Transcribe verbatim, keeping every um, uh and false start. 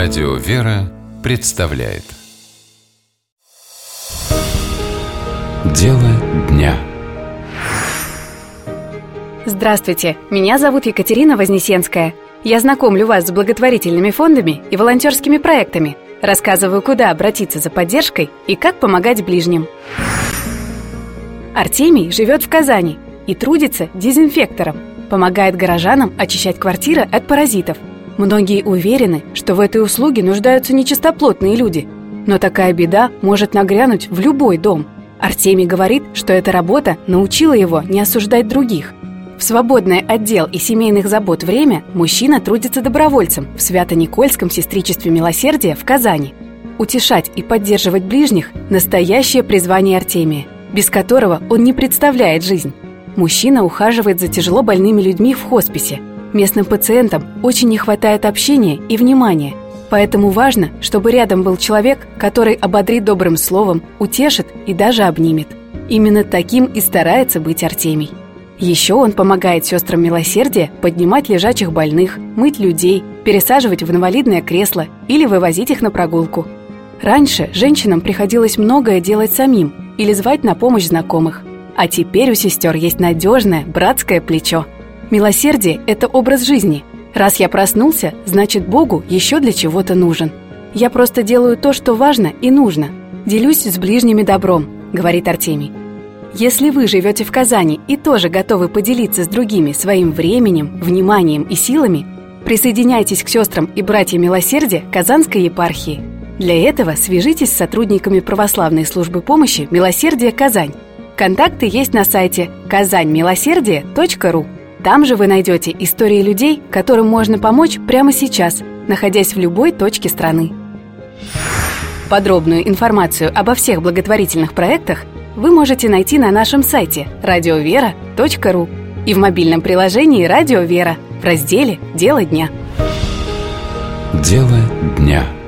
Радио «Вера» представляет Дело дня. Здравствуйте, меня зовут Екатерина Вознесенская. Я знакомлю вас с благотворительными фондами и волонтерскими проектами, рассказываю, куда обратиться за поддержкой и как помогать ближним. Артемий живет в Казани и трудится дезинфектором, помогает горожанам очищать квартиры от паразитов. Многие уверены, что в этой услуге нуждаются нечистоплотные люди, но такая беда может нагрянуть в любой дом. Артемий говорит, что эта работа научила его не осуждать других. В свободное от дел и семейных забот время мужчина трудится добровольцем в Свято-Никольском сестричестве милосердия в Казани. Утешать и поддерживать ближних – настоящее призвание Артемия, без которого он не представляет жизнь. Мужчина ухаживает за тяжело больными людьми в хосписе. Местным пациентам очень не хватает общения и внимания, поэтому важно, чтобы рядом был человек, который ободрит добрым словом, утешит и даже обнимет. Именно таким и старается быть Артемий. Еще он помогает сестрам милосердия поднимать лежачих больных, мыть людей, пересаживать в инвалидное кресло или вывозить их на прогулку. Раньше женщинам приходилось многое делать самим или звать на помощь знакомых, а теперь у сестер есть надежное братское плечо. Милосердие – это образ жизни. Раз я проснулся, значит, Богу еще для чего-то нужен. Я просто делаю то, что важно и нужно. Делюсь с ближними добром, говорит Артемий. Если вы живете в Казани и тоже готовы поделиться с другими своим временем, вниманием и силами, присоединяйтесь к сестрам и братьям милосердия Казанской епархии. Для этого свяжитесь с сотрудниками православной службы помощи «Милосердие Казань». Контакты есть на сайте казань милосердие точка ру. Там же вы найдете истории людей, которым можно помочь прямо сейчас, находясь в любой точке страны. Подробную информацию обо всех благотворительных проектах вы можете найти на нашем сайте радио вера точка ру и в мобильном приложении «Радио Вера» в разделе «Дело дня». Дело дня.